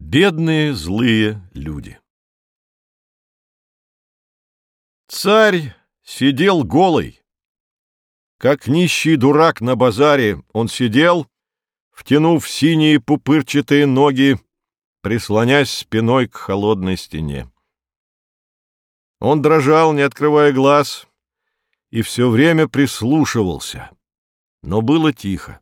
Бедные злые люди. Царь сидел голый. Как нищий дурак на базаре он сидел, втянув синие пупырчатые ноги, прислонясь спиной к холодной стене. Он дрожал, не открывая глаз, и все время прислушивался, но было тихо.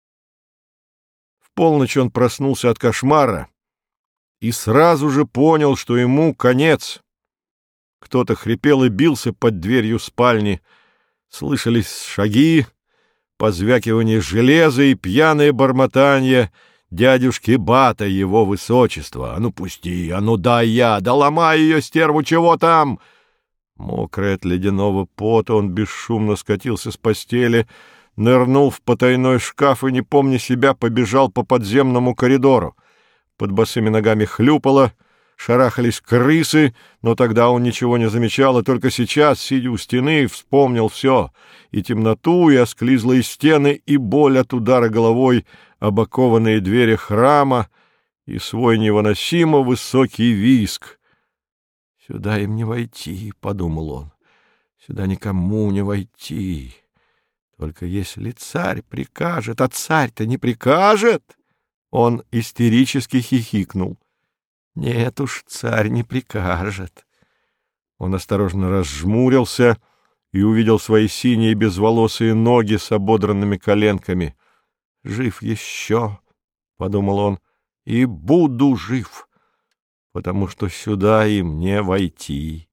В полночь он проснулся от кошмара и сразу же понял, что ему конец. Кто-то хрипел и бился под дверью спальни, слышались шаги, позвякивание железа и пьяное бормотанье дядюшки Бата, его высочества. «А ну пусти, а ну дай я, да ломай ее, стерву, чего там!» Мокрый от ледяного пота, он бесшумно скатился с постели, нырнул в потайной шкаф и, не помня себя, побежал по подземному коридору. Под босыми ногами хлюпало, шарахались крысы, но тогда он ничего не замечал, и только сейчас, сидя у стены, вспомнил все — и темноту, и осклизлые стены, и боль от удара головой об окованные двери храма, и свой невыносимо высокий визг. «Сюда им не войти», — подумал он, — «сюда никому не войти. Только если царь прикажет, а царь-то не прикажет». Он истерически хихикнул. «Нет уж, царь не прикажет». Он осторожно разжмурился и увидел свои синие безволосые ноги с ободранными коленками. «Жив еще», — подумал он, — «и буду жив, потому что сюда им не войти».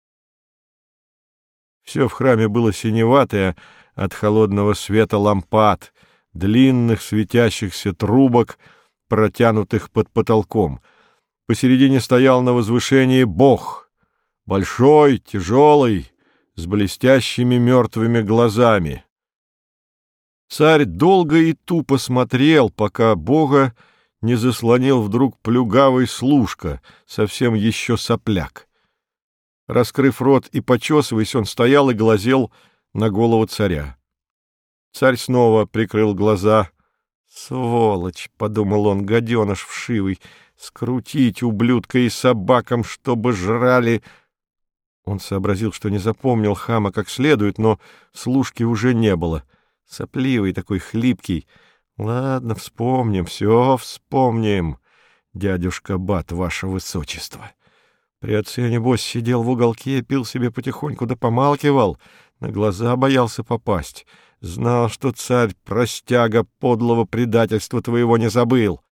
Все в храме было синеватое от холодного света лампад, длинных светящихся трубок, протянутых под потолком. Посередине стоял на возвышении Бог, большой, тяжелый, с блестящими мертвыми глазами. Царь долго и тупо смотрел, пока Бога не заслонил вдруг плюгавый служка, совсем еще сопляк. Раскрыв рот и почесываясь, он стоял и глазел на голову царя. Царь снова прикрыл глаза. «Сволочь!» — подумал он, — гаденыш вшивый, скрутить ублюдка и собакам, чтобы жрали. Он сообразил, что не запомнил хама как следует, но служки уже не было. Сопливый такой, хлипкий. «Ладно, вспомним, все вспомним, дядюшка Бат, ваше высочество». При отце, небось, сидел в уголке, пил себе потихоньку да помалкивал, на глаза боялся попасть. Знал, что царь простяга подлого предательства твоего не забыл.